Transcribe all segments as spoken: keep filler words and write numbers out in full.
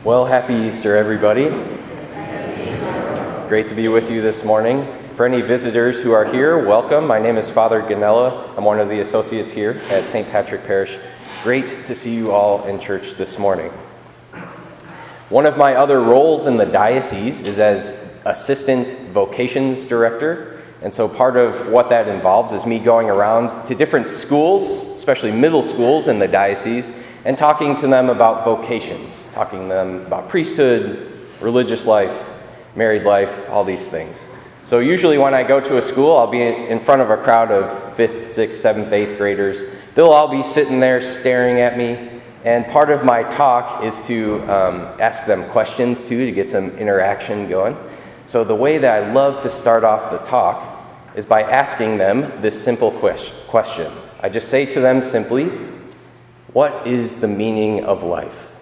Well, happy Easter, everybody. Great to be with you this morning. For any visitors who are here, welcome. My name is Father Ganella. I'm one of the associates here at Saint Patrick Parish. Great to see you all in church this morning. One of my other roles in the diocese is as Assistant Vocations Director. And so part of what that involves is me going around to different schools, especially middle schools in the diocese, and talking to them about vocations, talking to them about priesthood, religious life, married life, all these things. So usually when I go to a school, I'll be in front of a crowd of fifth, sixth, seventh, eighth graders. They'll all be sitting there staring at me, and part of my talk is to um, ask them questions too, to get some interaction going. So the way that I love to start off the talk is by asking them this simple question. I just say to them simply, what is the meaning of life?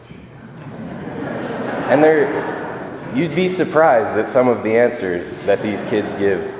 And they're, you'd be surprised at some of the answers that these kids give.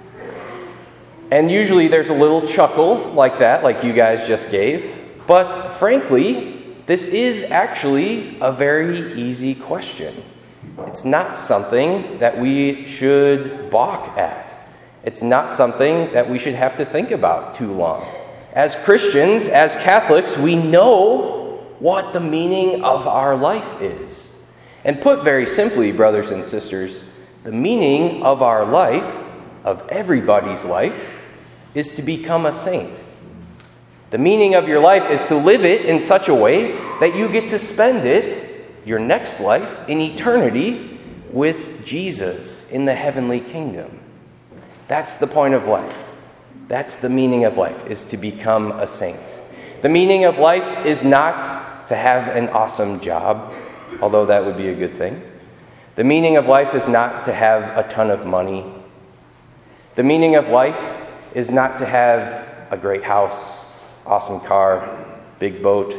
And usually there's a little chuckle like that, like you guys just gave. But frankly, this is actually a very easy question. It's not something that we should balk at. It's not something that we should have to think about too long. As Christians, as Catholics, we know what the meaning of our life is. And put very simply, brothers and sisters, the meaning of our life, of everybody's life, is to become a saint. The meaning of your life is to live it in such a way that you get to spend it, your next life, in eternity with Jesus in the heavenly kingdom. That's the point of life. That's the meaning of life, is to become a saint. The meaning of life is not to have an awesome job, although that would be a good thing. The meaning of life is not to have a ton of money. The meaning of life is not to have a great house, awesome car, big boat.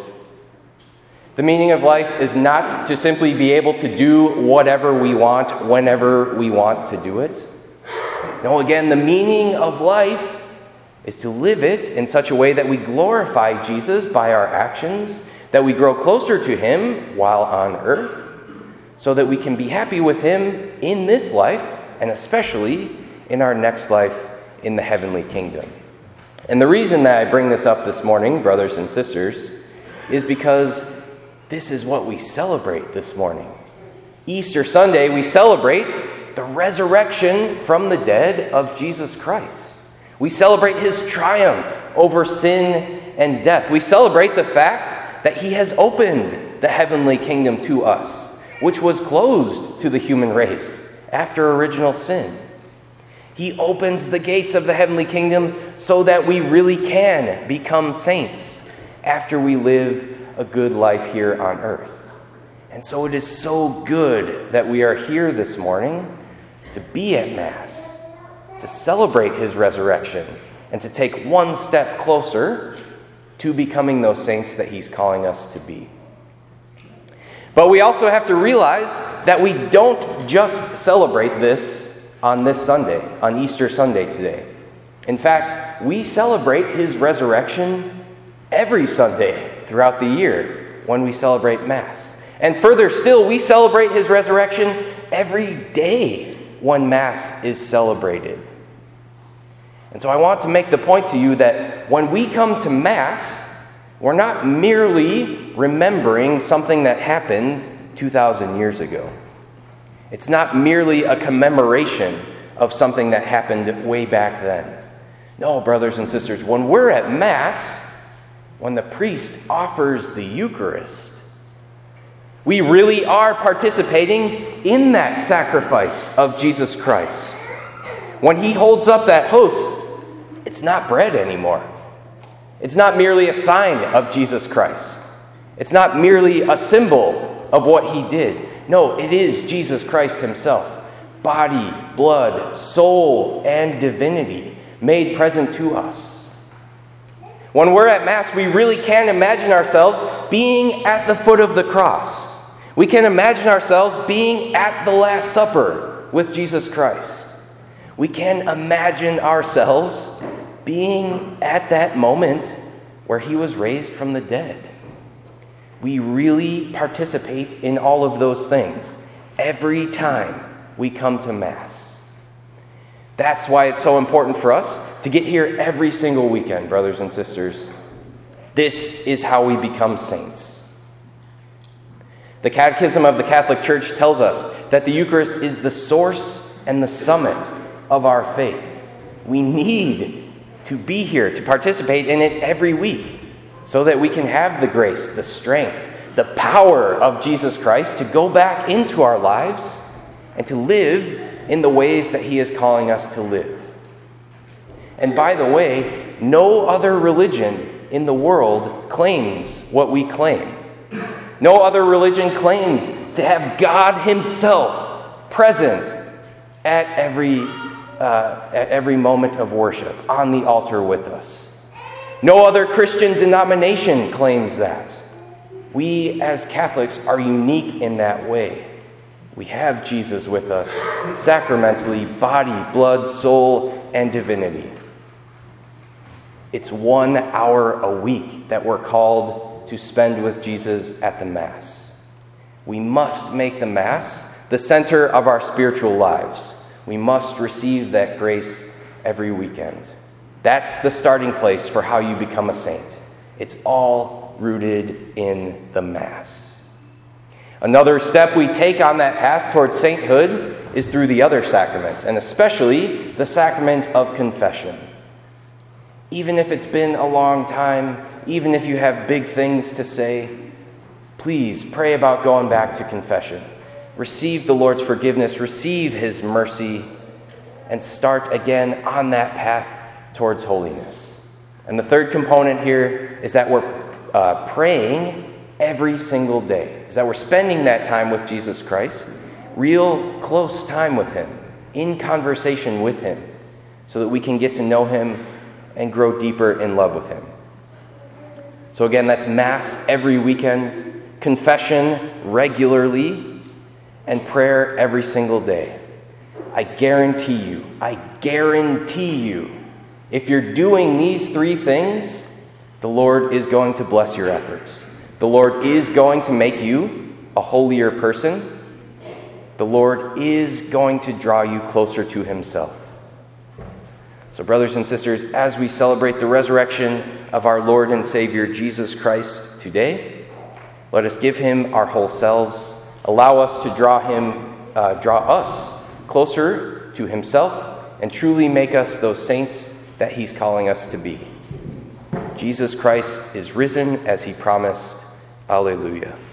The meaning of life is not to simply be able to do whatever we want, whenever we want to do it. No, again, the meaning of life is to live it in such a way that we glorify Jesus by our actions, that we grow closer to him while on earth, so that we can be happy with him in this life, and especially in our next life in the heavenly kingdom. And the reason that I bring this up this morning, brothers and sisters, is because this is what we celebrate this morning. Easter Sunday, we celebrate the resurrection from the dead of Jesus Christ. We celebrate his triumph over sin and death. We celebrate the fact that he has opened the heavenly kingdom to us, which was closed to the human race after original sin. He opens the gates of the heavenly kingdom so that we really can become saints after we live a good life here on earth. And so it is so good that we are here this morning to be at Mass, to celebrate his resurrection, and to take one step closer to becoming those saints that he's calling us to be. But we also have to realize that we don't just celebrate this on this Sunday, on Easter Sunday today. In fact, we celebrate his resurrection every Sunday throughout the year when we celebrate Mass. And further still, we celebrate his resurrection every day when Mass is celebrated. And so I want to make the point to you that when we come to Mass, we're not merely remembering something that happened two thousand years ago. It's not merely a commemoration of something that happened way back then. No, brothers and sisters, when we're at Mass, when the priest offers the Eucharist, we really are participating in that sacrifice of Jesus Christ. When he holds up that host, it's not bread anymore. It's not merely a sign of Jesus Christ. It's not merely a symbol of what he did. No, it is Jesus Christ himself, body, blood, soul, and divinity made present to us. When we're at Mass, we really can imagine ourselves being at the foot of the cross. We can imagine ourselves being at the Last Supper with Jesus Christ. We can imagine ourselves being at that moment where he was raised from the dead. we really participate in all of those things every time we come to Mass. That's why it's so important for us to get here every single weekend, brothers and sisters. This is how we become saints. The Catechism of the Catholic Church tells us that the Eucharist is the source and the summit of our faith. We need to be here to participate in it every week so that we can have the grace, the strength, the power of Jesus Christ to go back into our lives and to live in the ways that he is calling us to live. And by the way, no other religion in the world claims what we claim. No other religion claims to have God himself present at every, uh, at every moment of worship on the altar with us. No other Christian denomination claims that. We as Catholics are unique in that way. We have Jesus with us, sacramentally, body, blood, soul, and divinity. It's one hour a week that we're called to spend with Jesus at the Mass. We must make the Mass the center of our spiritual lives. We must receive that grace every weekend. That's the starting place for how you become a saint. It's all rooted in the Mass. Another step we take on that path towards sainthood is through the other sacraments, and especially the sacrament of confession. Even if it's been a long time, even if you have big things to say, please pray about going back to confession. Receive the Lord's forgiveness, receive his mercy, and start again on that path towards holiness. And the third component here is that we're uh, praying every single day, is that we're spending that time with Jesus Christ, real close time with him, in conversation with him, so that we can get to know him and grow deeper in love with him. So again, that's Mass every weekend, confession regularly, and prayer every single day. I guarantee you, I guarantee you, if you're doing these three things, the Lord is going to bless your efforts. The Lord is going to make you a holier person. The Lord is going to draw you closer to himself. So, brothers and sisters, as we celebrate the resurrection of our Lord and Savior Jesus Christ today, let us give him our whole selves. Allow us to draw him, uh, draw us closer to himself, and truly make us those saints that he's calling us to be. Jesus Christ is risen as he promised. Alleluia.